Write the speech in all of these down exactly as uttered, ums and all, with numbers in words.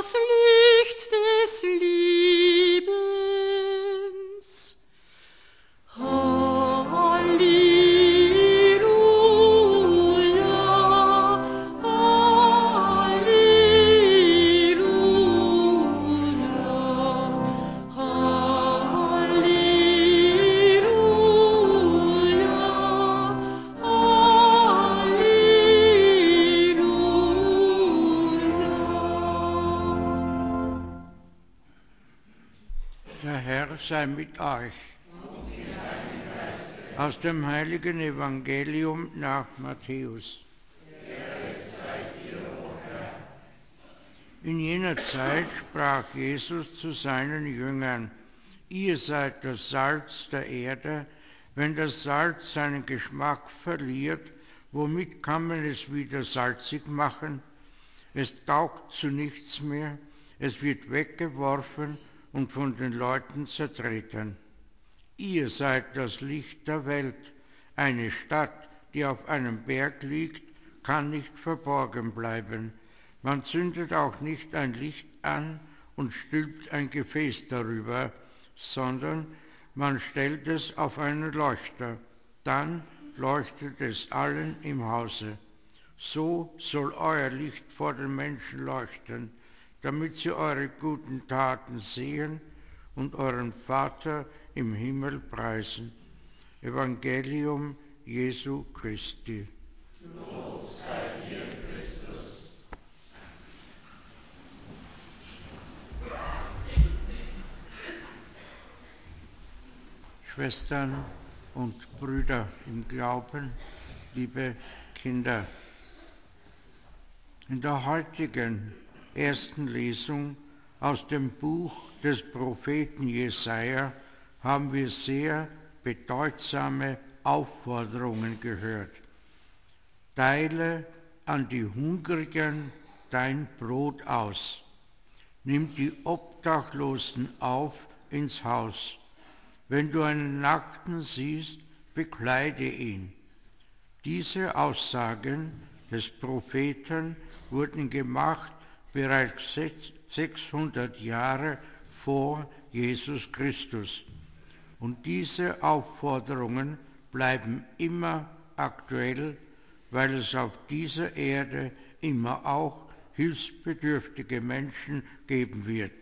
das Licht des Lebens. Halleluja, Halleluja, Der Herr sei mit euch. Aus dem heiligen Evangelium nach Matthäus. In jener Zeit sprach Jesus zu seinen Jüngern: Ihr seid das Salz der Erde. Wenn das Salz seinen Geschmack verliert, womit kann man es wieder salzig machen? Es taugt zu nichts mehr, es wird weggeworfen und von den Leuten zertreten. Ihr seid das Licht der Welt. Eine Stadt, die auf einem Berg liegt, kann nicht verborgen bleiben. Man zündet auch nicht ein Licht an und stülpt ein Gefäß darüber, sondern man stellt es auf einen Leuchter. Dann leuchtet es allen im Hause. So soll euer Licht vor den Menschen leuchten, damit sie eure guten Taten sehen und euren Vater im Himmel preisen. Evangelium Jesu Christi. Lob sei dir, Christus. Schwestern und Brüder im Glauben, liebe Kinder, in der heutigen ersten Lesung aus dem Buch des Propheten Jesaja haben wir sehr bedeutsame Aufforderungen gehört. Teile an die Hungrigen dein Brot aus. Nimm die Obdachlosen auf ins Haus. Wenn du einen Nackten siehst, bekleide ihn. Diese Aussagen des Propheten wurden gemacht bereits sechshundert Jahre vor Jesus Christus. Und diese Aufforderungen bleiben immer aktuell, weil es auf dieser Erde immer auch hilfsbedürftige Menschen geben wird.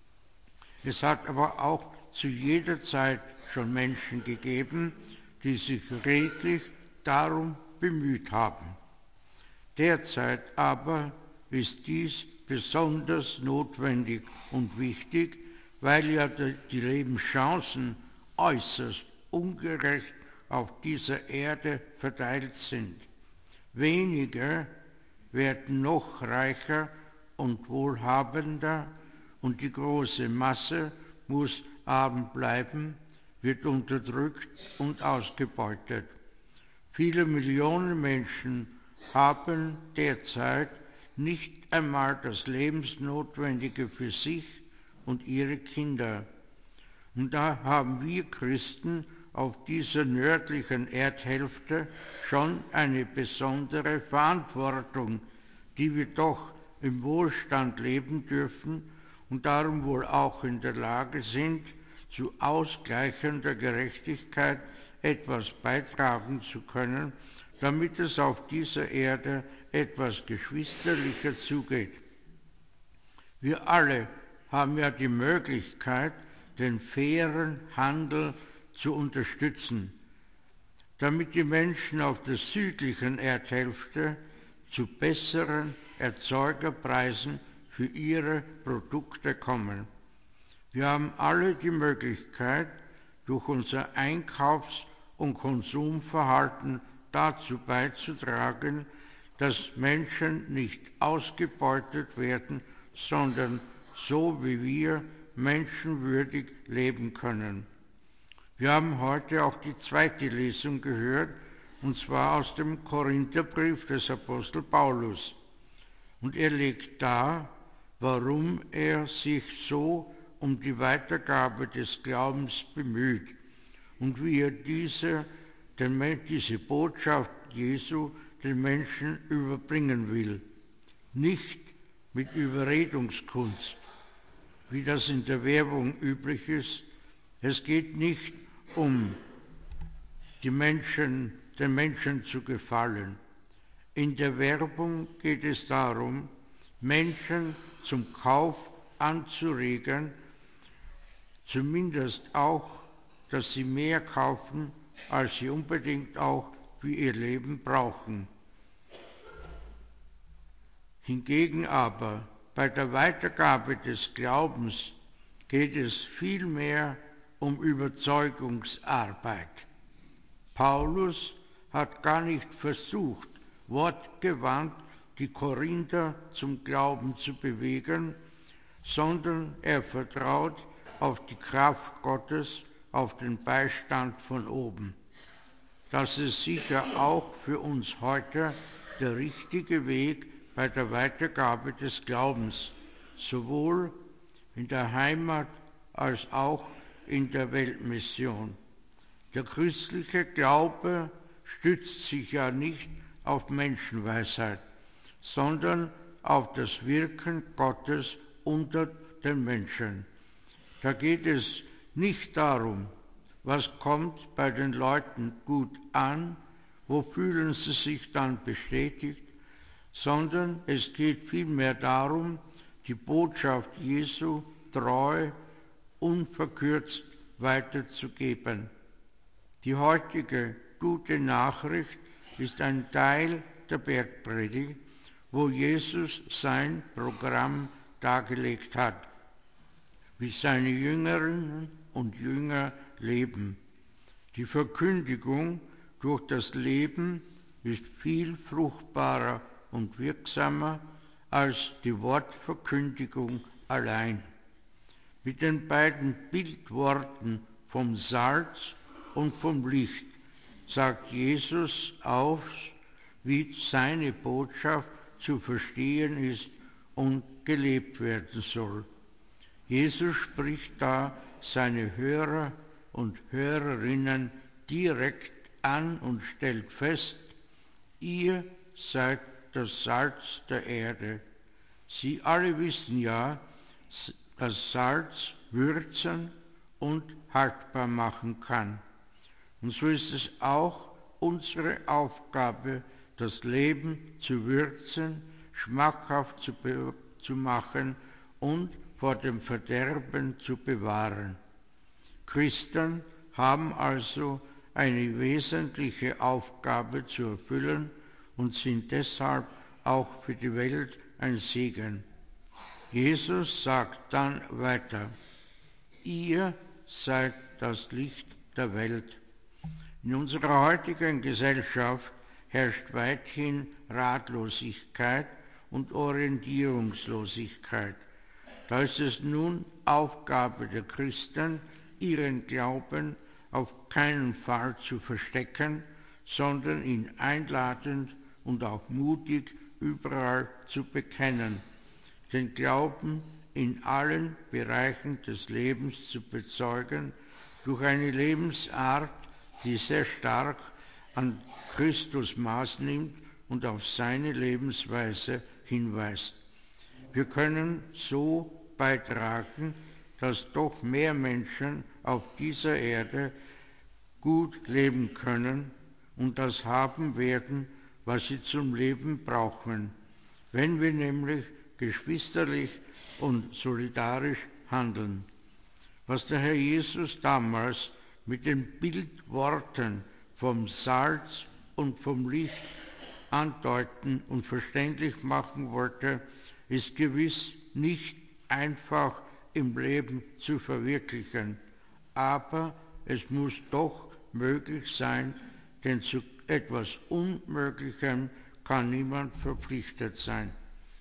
Es hat aber auch zu jeder Zeit schon Menschen gegeben, die sich redlich darum bemüht haben. Derzeit aber ist dies besonders notwendig und wichtig, weil ja die Lebenschancen äußerst ungerecht auf dieser Erde verteilt sind. Wenige werden noch reicher und wohlhabender und die große Masse muss arm bleiben, wird unterdrückt und ausgebeutet. Viele Millionen Menschen haben derzeit nicht einmal das Lebensnotwendige für sich und ihre Kinder. Und da haben wir Christen auf dieser nördlichen Erdhälfte schon eine besondere Verantwortung, die wir doch im Wohlstand leben dürfen und darum wohl auch in der Lage sind, zu ausgleichender Gerechtigkeit etwas beitragen zu können, damit es auf dieser Erde etwas geschwisterlicher zugeht. Wir alle haben ja die Möglichkeit, den fairen Handel zu unterstützen, damit die Menschen auf der südlichen Erdhälfte zu besseren Erzeugerpreisen für ihre Produkte kommen. Wir haben alle die Möglichkeit, durch unser Einkaufs- und Konsumverhalten dazu beizutragen, dass Menschen nicht ausgebeutet werden, sondern so wie wir menschenwürdig leben können. Wir haben heute auch die zweite Lesung gehört, und zwar aus dem Korintherbrief des Apostel Paulus. Und er legt dar, warum er sich so um die Weitergabe des Glaubens bemüht und wie er diese, den, diese Botschaft Jesu den Menschen überbringen will. Nicht, mit Überredungskunst, wie das in der Werbung üblich ist. Es geht nicht um die Menschen, den Menschen zu gefallen. In der Werbung geht es darum, Menschen zum Kauf anzuregen, zumindest auch, dass sie mehr kaufen, als sie unbedingt auch für ihr Leben brauchen. Hingegen aber bei der Weitergabe des Glaubens geht es vielmehr um Überzeugungsarbeit. Paulus hat gar nicht versucht, wortgewandt die Korinther zum Glauben zu bewegen, sondern er vertraut auf die Kraft Gottes, auf den Beistand von oben. Das ist sicher auch für uns heute der richtige Weg bei der Weitergabe des Glaubens, sowohl in der Heimat als auch in der Weltmission. Der christliche Glaube stützt sich ja nicht auf Menschenweisheit, sondern auf das Wirken Gottes unter den Menschen. Da geht es nicht darum, was kommt bei den Leuten gut an, wo fühlen sie sich dann bestätigt, sondern es geht vielmehr darum, die Botschaft Jesu treu, unverkürzt weiterzugeben. Die heutige gute Nachricht ist ein Teil der Bergpredigt, wo Jesus sein Programm dargelegt hat, wie seine Jüngerinnen und Jünger leben. Die Verkündigung durch das Leben ist viel fruchtbarer und wirksamer als die Wortverkündigung allein. Mit den beiden Bildworten vom Salz und vom Licht sagt Jesus aus, wie seine Botschaft zu verstehen ist und gelebt werden soll. Jesus spricht da seine Hörer und Hörerinnen direkt an und stellt fest, ihr seid das Salz der Erde. Sie alle wissen ja, dass Salz würzen und haltbar machen kann. Und so ist es auch unsere Aufgabe, das Leben zu würzen, schmackhaft zu, be- zu machen und vor dem Verderben zu bewahren. Christen haben also eine wesentliche Aufgabe zu erfüllen und sind deshalb auch für die Welt ein Segen. Jesus sagt dann weiter, ihr seid das Licht der Welt. In unserer heutigen Gesellschaft herrscht weithin Ratlosigkeit und Orientierungslosigkeit. Da ist es nun Aufgabe der Christen, ihren Glauben auf keinen Fall zu verstecken, sondern ihn einladend und auch mutig überall zu bekennen, den Glauben in allen Bereichen des Lebens zu bezeugen, durch eine Lebensart, die sehr stark an Christus Maß nimmt und auf seine Lebensweise hinweist. Wir können so beitragen, dass doch mehr Menschen auf dieser Erde gut leben können und das haben werden, was sie zum Leben brauchen, wenn wir nämlich geschwisterlich und solidarisch handeln. Was der Herr Jesus damals mit den Bildworten vom Salz und vom Licht andeuten und verständlich machen wollte, ist gewiss nicht einfach im Leben zu verwirklichen, aber es muss doch möglich sein, denn zu etwas Unmöglichem kann niemand verpflichtet sein.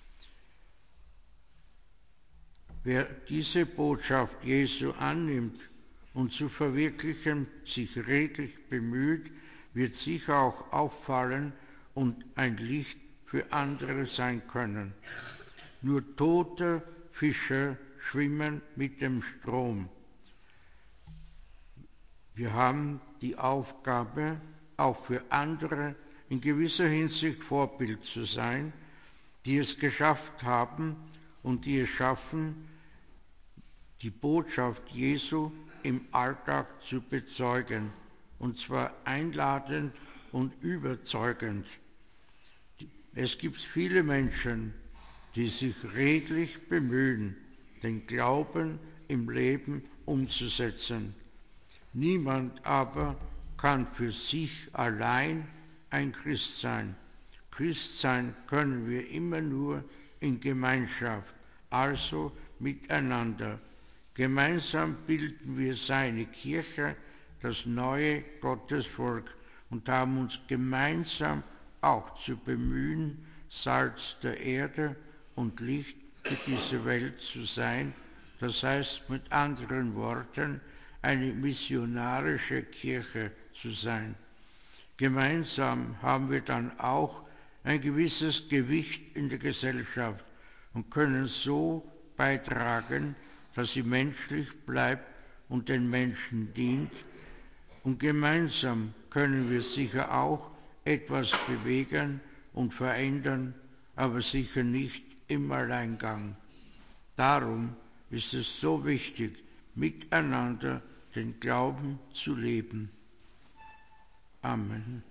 Wer diese Botschaft Jesu annimmt und zu verwirklichen sich redlich bemüht, wird sicher auch auffallen und ein Licht für andere sein können. Nur tote Fische schwimmen mit dem Strom. Wir haben die Aufgabe, auch für andere in gewisser Hinsicht Vorbild zu sein, die es geschafft haben und die es schaffen, die Botschaft Jesu im Alltag zu bezeugen, und zwar einladend und überzeugend. Es gibt viele Menschen, die sich redlich bemühen, den Glauben im Leben umzusetzen. Niemand aber kann für sich allein ein Christ sein. Christ sein können wir immer nur in Gemeinschaft, also miteinander. Gemeinsam bilden wir seine Kirche, das neue Gottesvolk, und haben uns gemeinsam auch zu bemühen, Salz der Erde und Licht für diese Welt zu sein, das heißt mit anderen Worten, eine missionarische Kirche zu sein. Gemeinsam haben wir dann auch ein gewisses Gewicht in der Gesellschaft und können so beitragen, dass sie menschlich bleibt und den Menschen dient. Und gemeinsam können wir sicher auch etwas bewegen und verändern, aber sicher nicht im Alleingang. Darum ist es so wichtig, miteinander den Glauben zu leben. Amen.